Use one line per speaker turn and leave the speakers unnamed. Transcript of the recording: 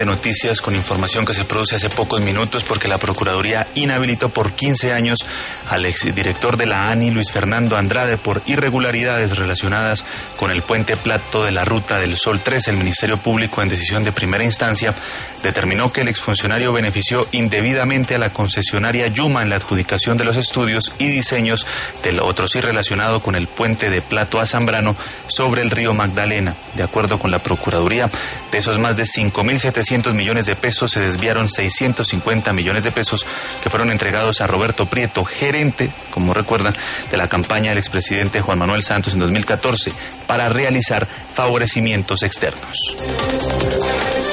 Noticias con información que se produce hace pocos minutos porque la Procuraduría inhabilitó por 15 años al exdirector de la ANI, Luis Fernando Andrade, por irregularidades relacionadas con el puente Plato de la Ruta del Sol 3. El Ministerio Público, en decisión de primera instancia, determinó que el exfuncionario benefició indebidamente a la concesionaria Yuma en la adjudicación de los estudios y diseños del otro sí relacionado con el puente de Plato a Zambrano sobre el río Magdalena. De acuerdo con la Procuraduría, de esos más de 5.700 millones de pesos se desviaron 650 millones de pesos que fueron entregados a Roberto Prieto, gerente, como recuerdan, de la campaña del expresidente Juan Manuel Santos en 2014, para realizar favorecimientos externos.